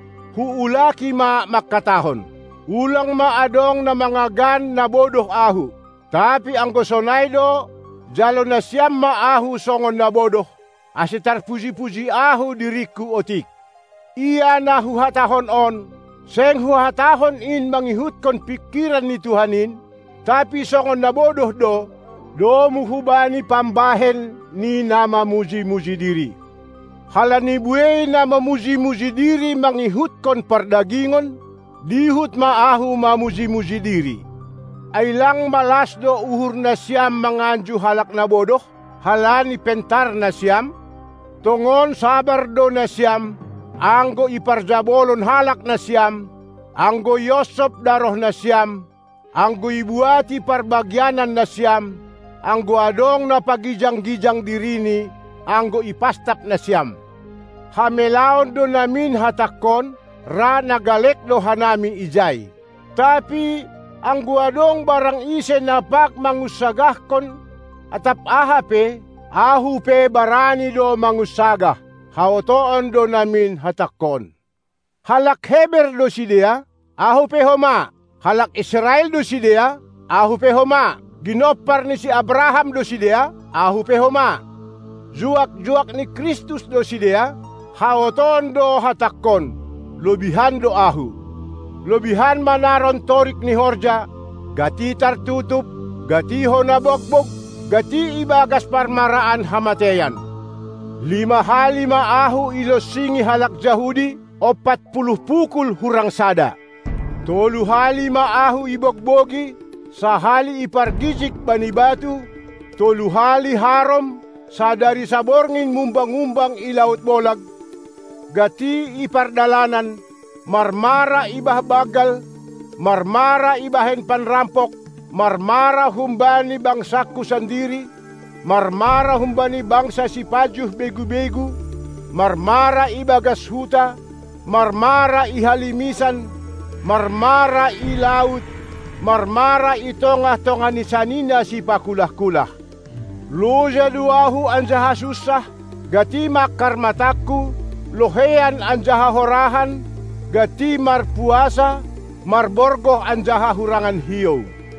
Huulaki ma makatahon. Ulang maadong na mga gan na bodoh ahu. Tapi ang gosonay do, jalo na siyam maahu songon na bodoh. Asitar puji-puji ahu diriku otik. Iya na huhatahon on, Seng huhatahon in mangihutkon pikiran ni Tuhanin, tapi songon nabodoh do, do muhubani pambahen ni nama muji-muji diri. Halani buey na mamuji-muji diri mangihutkon pardagingon, dihut maahu mamuji-muji diri. Ay lang malas do uhur na siyam manganju halak na bodoh, halani pentar na siyam, tongon sabar do na siyam, anggo iparjabolon halak na siyam, anggo yosop daroh na siyam, anggo ibuati parbagyanan na siyam, anggo adong na pagijang-gijang dirini, anggo ipastap na siyam. Hamelaon do namin hatakon, ra nagalek do hanami ijay. Tapi ang guadong barang ise napak mangusagahkon, atap ahape, ahupe barani do mangusagah, haotoon do namin hatakon. Halak Heber do sidea, ahupe homa. Halak Israel do sidea, ahupe homa. Ginopar ni si Abraham do sidea, ahupe homa. Juak-juak ni Kristus do sidea, haoton do hatakon, lobihan do ahu. Lobihan manaron torik ni Horja, gati tartutup, gati honabogbog, gati ibagas parmaraan hamateyan. Lima halima ahu ilosingi halak Jahudi, opat puluh pukul hurang sada. Tolu halima ahu ibogbogi, sahali ipargijik bani batu, tolu hali harom, sadari saborngin mumbang-mumbang ilaut bolag, gati ipardalanan, marmara ibah bagal, marmara ibahen panrampok, marmara humbani bangsaku sendiri, marmara humbani bangsa si pajuh begu-begu, marmara ibagas huta, marmara ihalimisan, marmara ilaut, marmara itongah-tongah ni sanina si pakulah-kulah. Loja duahu anjaha susah, gati makar mataku, lohean anjaha horahan, gati marpuasa, marborgoh anjaha hurangan hiyo.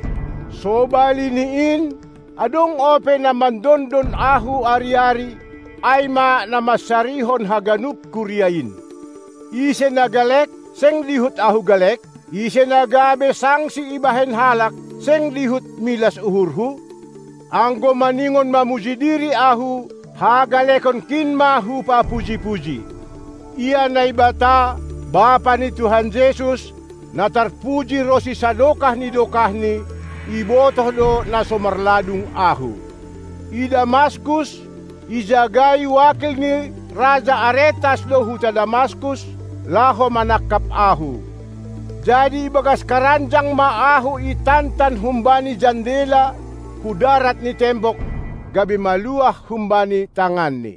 Sobali niin, adong ope na mandondon ahu ari-ari, ay ma na masarihon haganup kuriain. Ise nagalek, seng lihut ahu galek, ise nagabe sang si ibahen halak, seng lihut milas uhurhu. Anggo maningon mamuji diri ahu, hagalekon kin mahu papuji-puji. Ia na ibata, Bapa ni Tuhan Yesus, na tarpuji rosi sadokah ni dokah ni, ibotoh do na somarladung ahu. I Damaskus, ijagai wakil ni Raja Aretas do huta Damaskus, laho manakap ahu. Jadi bagas karanjang maahu itantan humbani jandela, hudarat ni tembok, gabi maluah humbani tangan ni.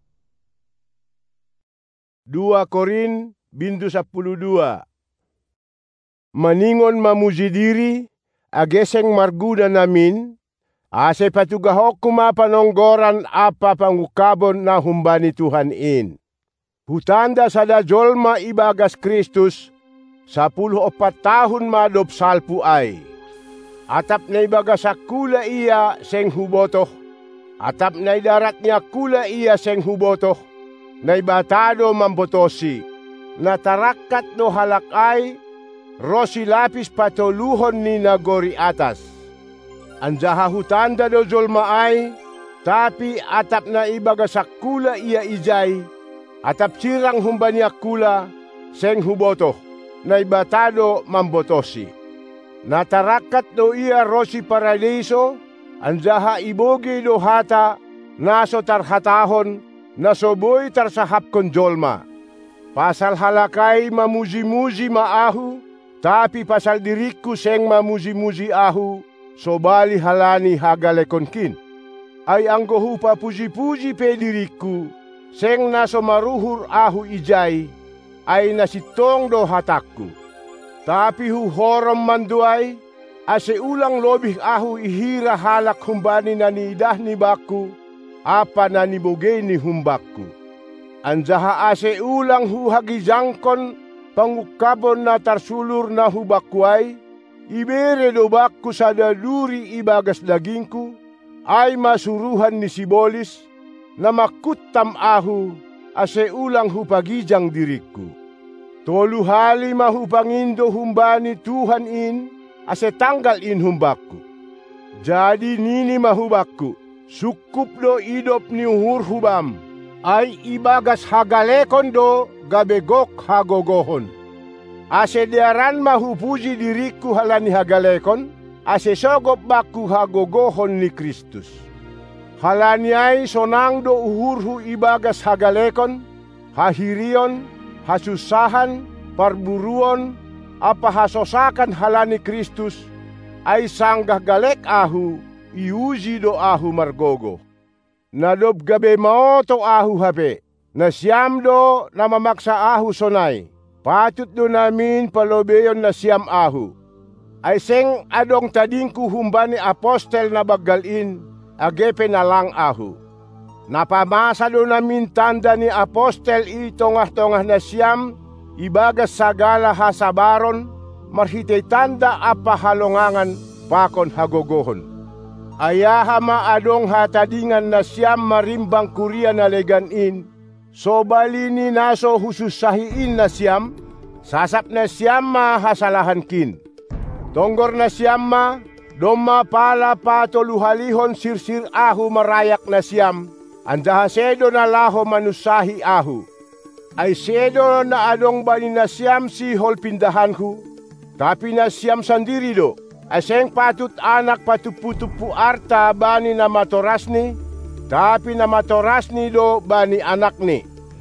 Dua Korin bintu sepuluh dua. Maningon mamuji diri, ageseng marguda namin, ase patugahok kumapanonggoran apa pangukabon na humbani Tuhan in. Hutanda sada jolma ibagas Kristus, sapuluh opat tahun madop salpu ay. Atap na ibagas akula iya seng hubotoh, atap na idarat niya kula iya seng hubotoh, na ibatado mambotosi, na tarakat do halakay, rosi lapis patoluhon ni nagori atas. Anjaha hutanda do jolmaay, tapi atap na ibagas akula iya ijay, atap cirang humbani akula, seng hubotoh, na ibatado mambotosi. Natarakat do iya rosi paradiso, anjaha ibogi do hata, naso tarhatahon, nasoboy tarsahap kon jolma. Pasal halakay mamuji-muji maahu, tapi pasal diriku seng mamuji-muji ahu, sobali halani hagalekon kin. Ay anggo hupa puji-puji pe diriku, seng naso maruhur ahu ijay, ay nasitong do hatakku. Tapi hu horom manduay, ase ulang lobih ahu ihira halak humbani na niidah ni baku, apa na nibogay ni humbakku. Anjaha ase ulang hu hagijangkon, pangukabon na tarsulur na hubakway, ibere do bakku sa daduri ibagas dagingku, ay masuruhan ni Sibolis, na makutam ahu, ase ulang hu pagijang diriku. Tolu hali mahu pangindo humbani Tuhan in, ase tanggal in humbakku. Jadi nini mahu bakku, sukup do idop ni uhur hubam, ay ibagas hagalekon do gabegok hagogohon. Ase diaran mahu puji diriku halani hagalekon, ase sogop baku hagogohon ni Kristus. Halani ay sonang do uhurhu ibagas hagalekon, hahirion, hasusahan, parburuon, apa hasosakan halani Kristus, ay sanggah galek ahu, iuji do ahu margogo. Nadob gabe maoto ahu hape, na siyam do na mamaksa ahu sonay, patut do namin palobeyon na siyam ahu. Ay seng adong tadingku humbani apostel na bagalin, agepe na lang ahu. Napamasa do namin tanda ni apostel itongah-tongah na siyam, ibagas sagala hasabaron, marhitay tanda apa halongangan, pakon hagogohon. Ayaha maadong hatadingan na siyam marimbang kuriya na leganin, so balini naso hususahiin na siyam, sasap na siyam mahasalahan kin. Tonggor na siyam ma, doma pala patoluhalihon sirsir ahu marayak na siyam, andaha sedo na laho manusahi ahu. Ay sedo na adong bani na siyam si hol pindahanku, tapi na siyam sandiri do, aseng patut anak patupu-tupu arta bani na matorasni, tapi na matorasni do bani anakni.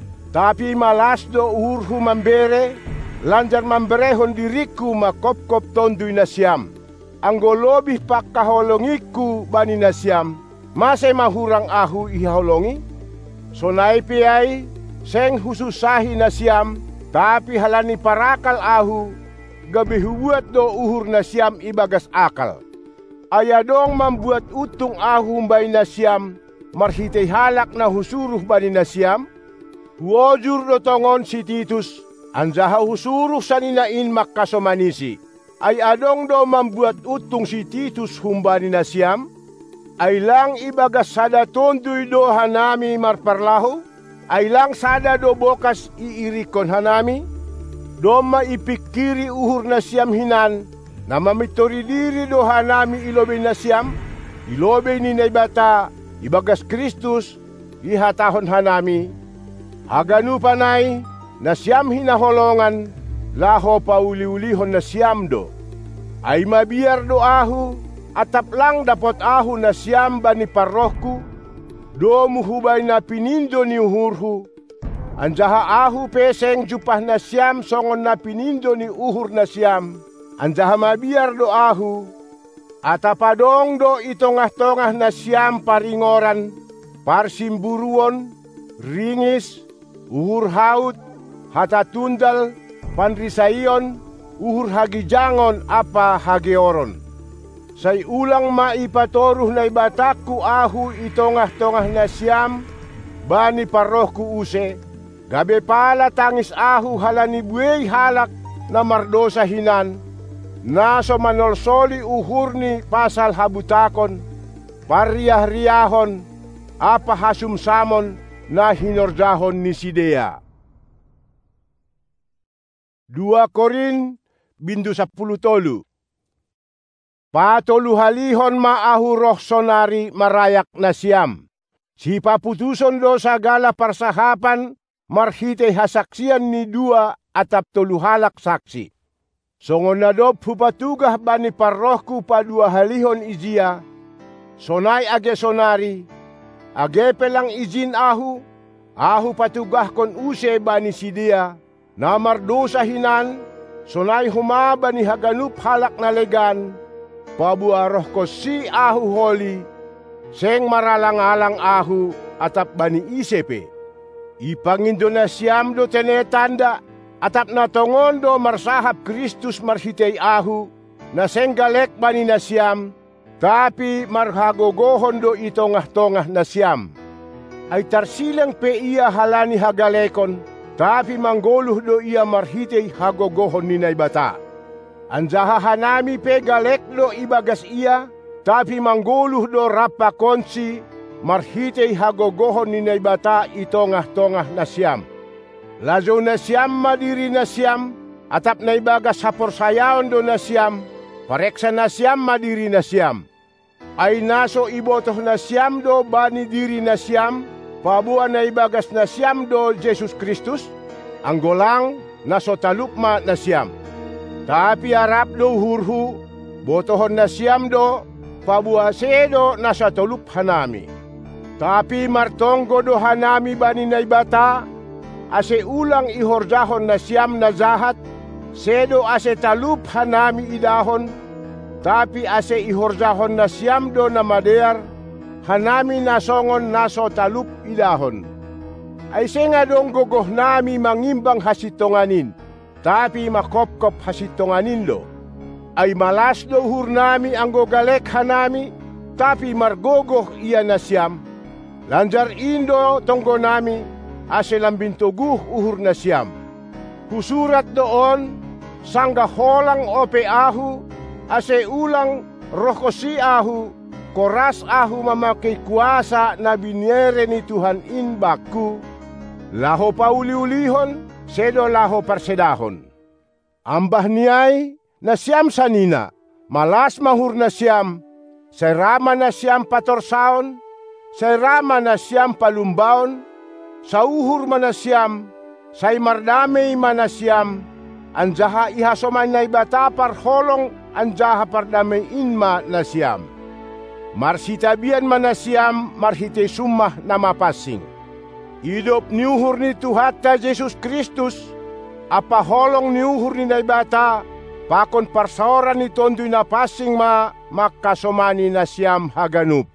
Tapi malas do urhu mambere, lanjar mamberehon diriku makop-kop tonduy na siyam. Anggo lobih pakaholongiku bani na siyam, masay mahurang ahu ihaholongi? Sonay piyay, seng hususahi na siyam, tapi halani parakal ahu, gabi hubuat do uhur na siyam ibagas akal. Ayadong membuat utung ahu mbay na siyam, marhitay halak na husuruh bani na siyam? Huwajur do tongon si Titus, anjaha husuruh sa ninain makasomanisi. Ay adong do membuat utung si Titus humbani na siyam? Ay lang ibagas sada tonduy do hanami marparlaho? Ay lang sada do bokas iirikon hanami? Do maipikiri uhur na siyam hinan, na mamitori diri do hanami ilobe na siyam? Ilobe ni naibata, ibagas Kristus, ihatahon hanami. Haganu panay, na siyam hinaholongan, laho pauli-ulihon na siyam do. Ay mabiyar do ahu, atap lang dapot ahu na siyam bani parrohku, do muhubay na pinindo ni uhurhu, anjaha ahu peseng jupah na siyam songon na pinindo ni uhur na siyam, anjaha mabiyar do ahu, atapadong do itongah-tongah na siyam paringoran, parsimburuon, ringis, uhur haut, hatatundal, panrisayon, uhur hagijangon apa hageoron. Say ulang maipatoruh na ibataku ahu itongah-tongah na siyam, bani parrohku use, gabe pala tangis ahu halani buey halak na mardosa hinan, naso manolsoli uhur ni pasal habutakon, pariyah-riyahon, apa hasumsamon na hinordahon ni Sidea. Dua Korin bindu sapuluh tolu. Patoluhalihon maahu roh sonari marayak na siyam. Si paputuson do sagala parsahapan, marhite hasaksian ni dua atap toluhalak saksi. Songon na do hupatugah bani parrohku padua halihon izia, sonay age sonari, age pelang izin ahu, ahu patugah kon use bani Sidea, na mardosa hinan, sonay humaba ni haganup halak na legan, pabuaroh ko si ahu holi, seng maralang-alang ahu atap bani isepe. Ipangindo na siyam do tenetanda, atap na tongon do marsahap Kristus marhitay ahu, na seng galek bani na siyam, tapi marhagogohon do itongah-tongah na siyam. Ay tarsilang pe iya halani hagalekon, tapi manggoluh do iya marhitay hagogohon ni naibata. Anjaha hanami pe galek do ibagas iya, tapi manggoluh do rapa konsi, marhitay hagogohon ni naibata itongah-tongah na siyam. Lazo na siyam madiri na siyam, atap na ibagas haporsayaon do na siyam, pareksa na siyam madiri na siyam. Ay naso ibotoh na siyam do bani diri na siyam, pabuan na ibagas na siyam do Jesus Kristus, ang golang naso talukma na siyam. Tapi harap do hurhu, botohon na siyam do, pabuase do nasa tulup hanami. Tapi martonggo do hanami bani na ibata, ase ulang ihorjahon na siyam na zahat, sedo ase talup hanami idahon, tapi ase ihorjahon na siyam do na madear, hanami nasongon naso talup idahon. Ay senga dong gogoh nami mangimbang hasitonganin, tapi makopkop hasitonganin lo. Ay malas do hur nami ang gogalek hanami, tapi margogoh iya na siyam. Lanjar indo tonggo nami, ase lambintuguh uhur na siyam. Husurat doon, sangga holang ope ahu, ase ulang rokosi ahu, koras ahu mamakai kuasa na biniere ni Tuhan inbaku, laho pauli-ulihon, sedo laho persedahon. Ambah niay, na siyam sanina, malas mahur na siyam, serama na siyam patorsaon, serama na siyam palumbaon, sa uhur manasyam, say mardamay manasyam, anjaha ihasoman na ibata parholong anjaha pardamay inma nasyam. Marsitabian manasyam marhite sumah na mapasing. Idop niuhur ni Tuhan ta Jesus Kristus, apaholong niuhur ni naibata, pakon parsaoran ni tondoy na pasing ma makasomani nasyam haganup.